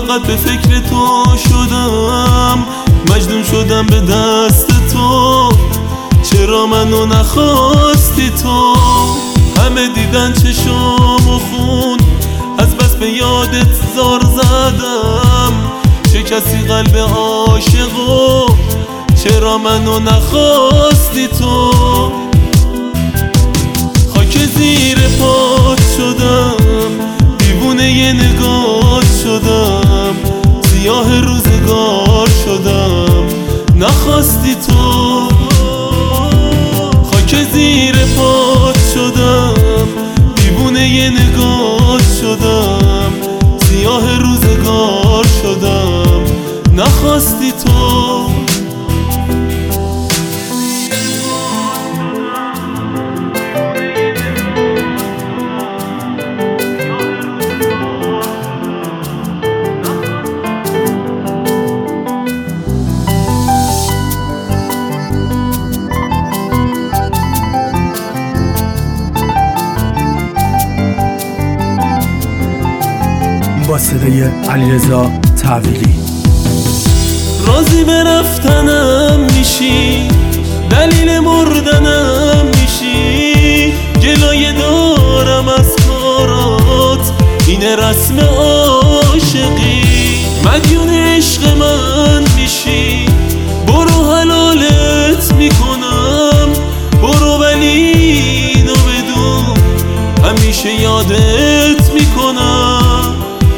فقط به فکر تو شدم، مجنون شدم به دست تو. چرا منو نخواستی تو؟ همه دیدن چشام و خون، از بس به یادت زار زدم. چه کسی قلب عاشقو؟ چرا منو نخواستی تو؟ خاک زیر پات شدم، دیوونه ی نگات شدم، سیاه روزگار شدم، نخواستی تو. خاک زیر پات شدم، دیوونه ی نگات شدم، سیاه روزگار شدم، نخواستی تو. با صدای علیرضا تحویلی. راضی به رفتنم میشی، دلیل مردنم میشی، جلوی دارم از کارات، اینه رسم عاشقی. مدیون عشق من میشی، برو حلالت میکنم، برو ولی اینو بدون همیشه یادت میکنم.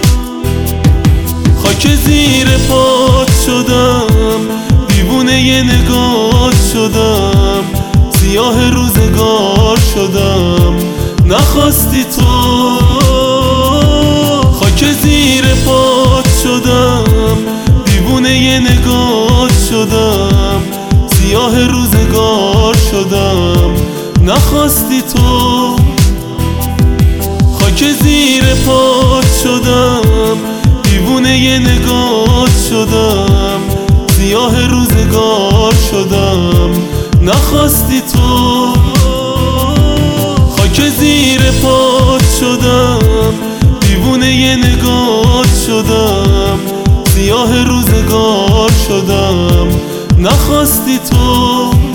خاک زیر پات شدم، دیوونه ی نگات شدم، سیاه روزگار شدم، نخواستی تو. خاک زیر پات شدم، دیوونه ی نگات شدم، سیاه روزگار شدم، نخواستی تو. خاک زیر پات شدم، دیوونه ی نگات شدم، سیاه روزگار شدم، نخواستی تو. خاک زیر پات شدم، دیوونه ی نگات شدم، سیاه روزگار شدم، نخواستی تو.